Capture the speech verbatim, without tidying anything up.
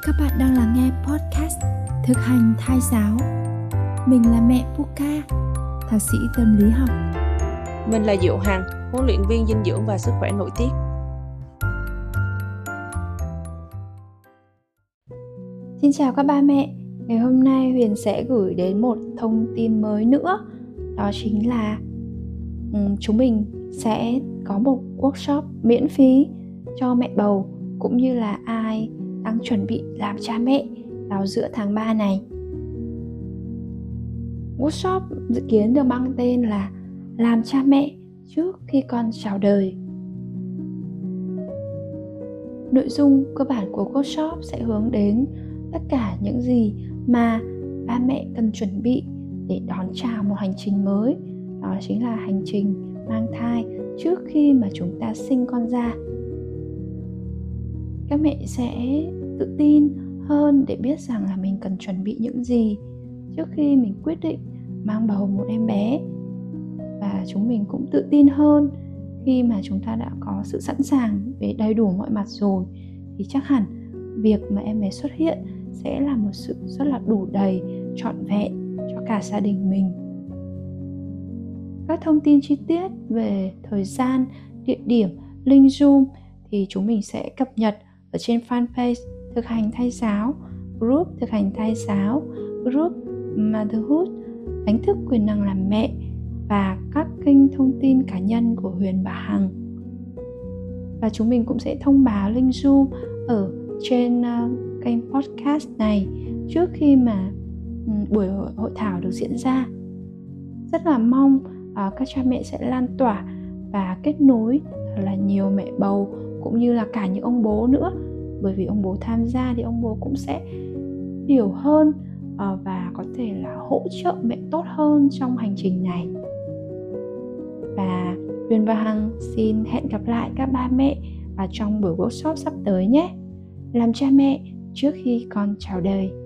Các bạn đang lắng nghe podcast Thực hành thai giáo. Mình là mẹ Puka, thạc sĩ tâm lý học. Mình là Diệu Hằng, huấn luyện viên dinh dưỡng và sức khỏe nội tiết. Xin chào các ba mẹ. Ngày hôm nay Huyền sẽ gửi đến một thông tin mới nữa. Đó chính là um, chúng mình sẽ có một workshop miễn phí cho mẹ bầu cũng như là ai đang chuẩn bị làm cha mẹ vào giữa tháng ba này. Workshop dự kiến được mang tên là Làm cha mẹ trước khi con chào đời. Nội dung cơ bản của workshop sẽ hướng đến tất cả những gì mà ba mẹ cần chuẩn bị để đón chào một hành trình mới. Đó chính là hành trình mang thai trước khi mà chúng ta sinh con ra. Các mẹ sẽ tự tin hơn để biết rằng là mình cần chuẩn bị những gì trước khi mình quyết định mang bầu một em bé. Và chúng mình cũng tự tin hơn khi mà chúng ta đã có sự sẵn sàng về đầy đủ mọi mặt rồi, thì chắc hẳn việc mà em bé xuất hiện sẽ là một sự rất là đủ đầy, trọn vẹn cho cả gia đình mình. Các thông tin chi tiết về thời gian, địa điểm, link Zoom thì chúng mình sẽ cập nhật ở trên fanpage Thực hành thai giáo, group Thực hành thai giáo, group Motherhood, đánh thức quyền năng làm mẹ và các kênh thông tin cá nhân của Huyền và Hằng. Và chúng mình cũng sẽ thông báo link Zoom ở trên uh, kênh podcast này trước khi mà um, buổi hội, hội thảo được diễn ra. Rất là mong uh, các cha mẹ sẽ lan tỏa và kết nối thật là nhiều mẹ bầu cũng như là cả những ông bố nữa. Bởi vì ông bố tham gia thì ông bố cũng sẽ hiểu hơn uh, và có thể là hỗ trợ mẹ tốt hơn trong hành trình này. Và Huyền và Hằng xin hẹn gặp lại các ba mẹ ở trong buổi workshop sắp tới nhé. Làm cha mẹ trước khi con chào đời.